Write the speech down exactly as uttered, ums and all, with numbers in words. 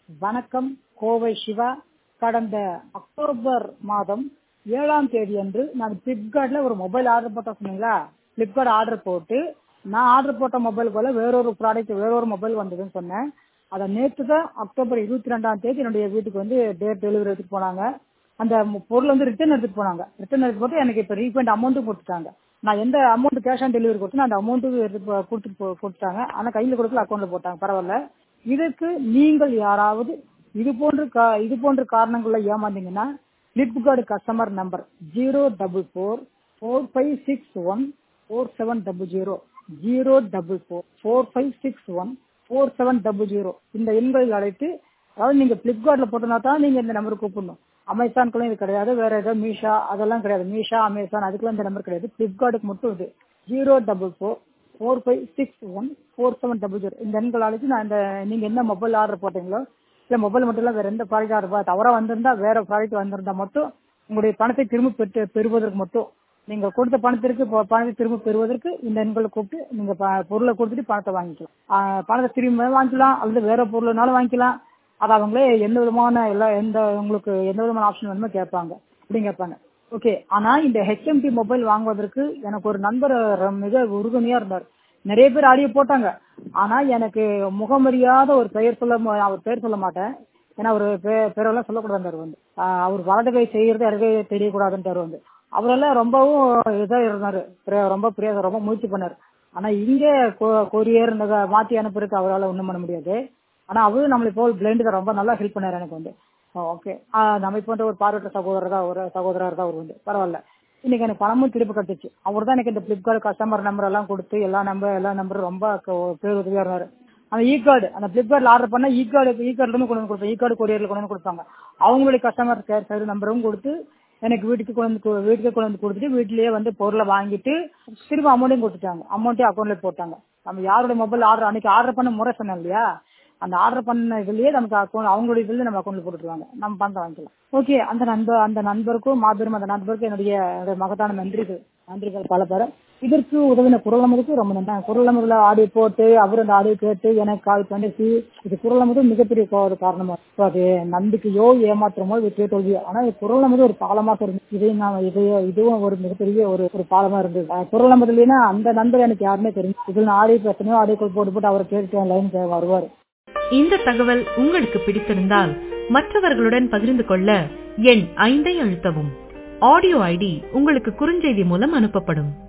வணக்கம். கோவை சிவா. கடந்த அக்டோபர் மாதம் ஏழாம் தேதி அன்று நான் பிளிப்கார்ட்ல ஒரு மொபைல் ஆர்டர் போட்ட சொன்னீங்களா, பிளிப்கார்ட் ஆர்டர் போட்டு நான் ஆர்டர் போட்ட மொபைல் போல வேறொரு ப்ராடக்ட் வேறொரு மொபைல் வந்ததுன்னு சொன்னேன். அதை நேற்று தான் அக்டோபர் இருபத்தி ரெண்டாம் தேதி என்னுடைய வீட்டுக்கு வந்து டேட் டெலிவரி எடுத்துட்டு போனாங்க. அந்த பொருள் வந்து ரிட்டர்ன் எடுத்துட்டு போனாங்க. ரிட்டர்ன் எடுத்து போட்டு எனக்கு இப்போ ரீஃபண்ட் அமௌண்ட்டும் கொடுத்துட்டாங்க. நான் எந்த அமௌண்ட் கேஷ் ஆன் டெலிவரி கொடுத்தேன் அந்த அமௌண்ட்டு எடுத்து கொடுத்துட்டு கொடுத்துட்டாங்க. ஆனால் கையில் கொடுக்கல, அக்கௌண்ட்ல போட்டாங்க. பரவாயில்ல. இதற்கு நீங்கள் யாராவது இது போன்ற இது போன்ற காரணங்கள்ல ஏமாந்தீங்கன்னா Flipkart customer number zero double four four five six one four seven double zero zero double four four five six one four seven double zero இந்த எண்களில் அழைத்து, அதாவது நீங்க பிளிப்கார்ட்ல போட்டோம்னா தான் நீங்க இந்த நம்பருக்கு கூப்பிடணும். அமேசானுக்குலாம் இது கிடையாது, வேற ஏதாவது மீஷா அதெல்லாம் கிடையாது. மீஷா அமேசான் அதுக்கெல்லாம் இந்த நம்பர் கிடையாது. பிளிப்கார்ட்டுக்கு மட்டும் இது zero double four four five six one four seven double zero இந்த எண்கள் அழைச்சு நான் இந்த நீங்க என்ன மொபைல் ஆர்டர் போட்டீங்களோ, இல்லை மொபைல் மட்டும் இல்லை வேற எந்த ப்ராடக்ட் ஆர்டர் தவறா வந்திருந்தா வேற ப்ராடக்ட் வந்திருந்தா மட்டும் உங்களுடைய பணத்தை திரும்ப பெற்று பெறுவதற்கு மட்டும் நீங்க கொடுத்த பணத்திற்கு பணத்தை திரும்ப பெறுவதற்கு இந்த எண்களை கூப்பிட்டு நீங்க பொருளை கொடுத்துட்டு பணத்தை வாங்கிக்கலாம். பணத்தை திரும்ப வாங்கிக்கலாம் அல்லது வேற பொருள்னாலும் வாங்கிக்கலாம். அது அவங்களே எந்த விதமான எல்லா எந்த உங்களுக்கு எந்த விதமான ஆப்ஷன் வேணுமோ கேட்பாங்க அப்படின்னு கேட்பாங்க. ஓகே. ஆனா இந்த ஹெச்எம்டி மொபைல் வாங்குவதற்கு எனக்கு ஒரு நண்பர் மிக உறுதுணையா இருந்தார். நிறைய பேர் ஆடியோ போட்டாங்க. ஆனா எனக்கு முகமறியாத ஒரு பெயர் சொல்ல அவர் பெயர் சொல்ல மாட்டேன், ஏன்னா அவர் பேரெல்லாம் சொல்லக்கூடாது. வந்து அவர் வலதுகை செய்யறது இடகை தெரியக்கூடாதுன்றாரு. வந்து அவரெல்லாம் ரொம்பவும் இதா இருந்தாரு, ரொம்ப பிரியா ரொம்ப முயற்சி பண்ணாரு. ஆனா இங்கே கொரியர் மாத்தி அனுப்புறதுக்கு அவரால் ஒண்ணும் பண்ண முடியாது. ஆனா அவரு நம்மளை போல் பிளைண்ட் தான், ரொம்ப நல்லா ஹெல்ப் பண்ணாரு எனக்கு வந்து. ஓகே. நம்ம போன்ற ஒரு பார்வையற்ற சகோதரர் தான், ஒரு சகோதரர் தான் அவர் வந்து. பரவாயில்ல. இன்னைக்கு எனக்கு பணமும் திருப்பி கிடைச்சிச்சு. அவர் தான் எனக்கு இந்த பிளிப்கார்ட் கஸ்டமர் நம்பர் எல்லாம் கொடுத்து எல்லா நம்பர் எல்லா நம்பரும் ரொம்ப பேர் உதவியா இருந்தாரு. அந்த இ கார்டு அந்த பிளிப்கார்ட்ல ஆர்டர் பண்ணா இ கார்டு இ கார்டுல கொண்டு வந்து கொடுப்பாங்க. இ கார்டு கொரியர்ல கொண்டு வந்து கொடுப்பாங்க. அவங்களுடைய கஸ்டமர் கேர் சர்வீஸ் நம்பரும் கொடுத்து எனக்கு வீட்டுக்கு கொண்டு வீட்டுக்கு கொண்டு வந்து கொடுத்துட்டு வீட்லயே வந்து பொருளை வாங்கிட்டு திரும்ப அமௌண்ட்டையும் கொடுத்துட்டாங்க. அமௌண்ட்டையும் அக்கௌண்ட்ல போட்டாங்க. நம்ம யாருடைய மொபைல் ஆர்டர் அன்னைக்கு ஆர்டர் பண்ண முறை சொன்னோம் இல்லையா, அந்த ஆர்டர் பண்ண இதுலயே நமக்கு அக்கௌண்ட் அவங்களுடைய இதுல நம்ம அக்கௌண்ட்ல போட்டுருவாங்க. நம்ம பணத்தை வாங்கிக்கலாம். ஓகே. அந்த நண்பர் அந்த நண்பருக்கும் மாபெரும் அந்த நண்பருக்கும் என்னுடைய மகத்தான நன்றிகள் நன்றிகள் பல பேர. இதற்கு உதவின குரல் நமதுக்கு ரொம்ப நன்றி. குரல் நமதுல ஆடியோ போட்டு அவர் அந்த ஆடியோ கேட்டு எனக்கு கால் பண்ணிச்சு. இது குரல் நமது மிகப்பெரிய ஒரு காரணமா அது நம்பிக்கையோ ஏமாற்றமோ வெற்றியோ தோல்வியோ, ஆனா குரல் நமது ஒரு பாலமாக இருந்துச்சு. இதையும் நான் இதையோ இதுவும் ஒரு மிகப்பெரிய ஒரு ஒரு பாலமா இருந்தது. குரல் நமது இல்லைன்னா அந்த நண்பர் எனக்கு யாருமே தெரியும். இதில் நான் ஆடியோ எத்தனையோ ஆடியோக்கள் போட்டு போட்டு அவரை கேட்டு லைன் வருவாரு. இந்த தகவல் உங்களுக்கு பிடித்திருந்தால் மற்றவர்களுடன் பகிர்ந்து கொள்ள எண் ஐந்தை அழுத்தவும். ஆடியோ ஐடி உங்களுக்கு குறுஞ்செய்தி மூலம் அனுப்பப்படும்.